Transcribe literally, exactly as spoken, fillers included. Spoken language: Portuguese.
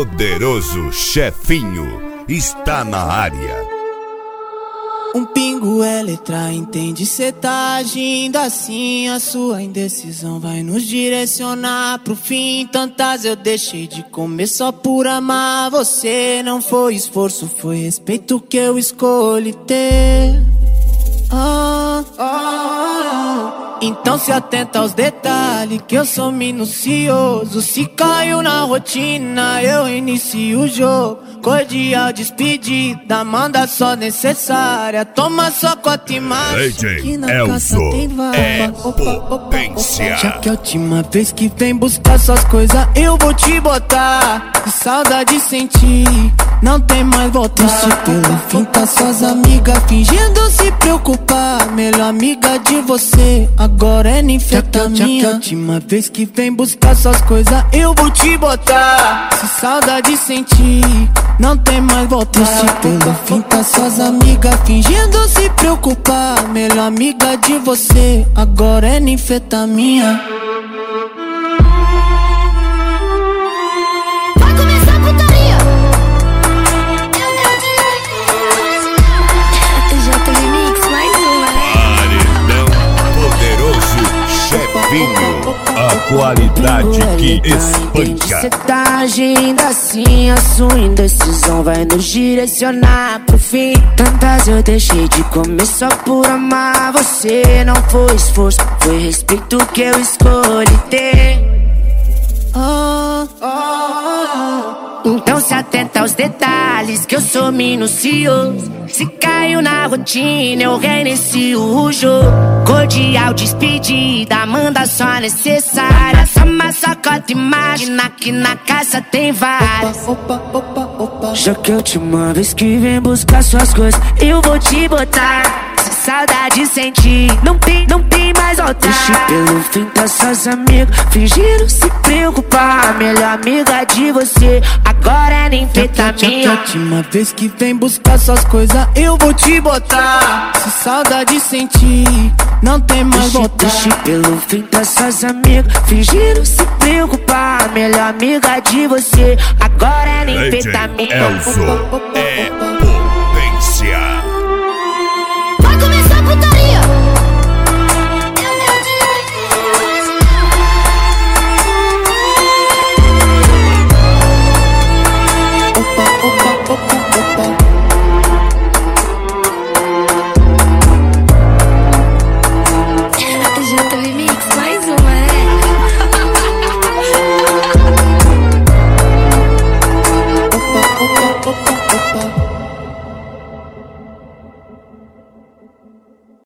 poderoso chefinho está na área. Um pingo é letra, entende? Cê tá agindo assim, a sua indecisão vai nos direcionar pro fim. Tantas eu deixei de comer só por amar você. Não foi esforço, foi respeito que eu escolhi ter. Ah, ah, ah. Então se atenta aos detalhes, que eu sou minucioso. Se caiu na rotina, eu inicio o jogo. Cordial despedida, manda só necessária. Toma só cota e macho, que na caça tem vaga. É potência. Já que é a última vez que vem buscar suas coisas, eu vou te botar. Que saudade sentir, não tem mais volta. Triste pelo fim, tá suas amigas fingindo se preocupar. Melhor amiga de você, agora é ninfetamina. Já que é a última vez que vem buscar suas coisas, eu vou te botar. Se saudade sentir, não tem mais volta. Triste pelo fim, tá suas amigas fingindo se preocupar. Melhor amiga de você, agora é ninfetamina. Vai começar a putaria. Já tem remix, mais uma, né? Paredão poderoso chefinho, a qualidade que espanca. Cê tá agindo assim, a sua indecisão vai nos direcionar pro fim. Tantas eu deixei de comer só por amar você. Não foi esforço, foi respeito que eu escolhi ter. Ah, ah, ah. Então se atenta aos detalhes, que eu sou minucioso. Se caiu na rotina, eu reinicio o jogo. Cordial despedida, manda só necessária. Toma só cota e imagina que na casa tem várias. Opa, opa, opa. Já que é a última vez que vem buscar suas coisas, eu vou te botar. Se saudade sentir, não tem, não tem mais volta. Triste pelo fim, tá suas amigas fingindo se preocupar. Melhor amiga de você, agora é ninfetamina. Já que é a última vez que vem buscar suas coisas, eu vou te botar. Se saudade sentir, não tem mais volta. Triste pelo fim, tá suas amigas fingindo se preocupar. Melhor amiga de você, agora é ninfetamina. Elzo é potência.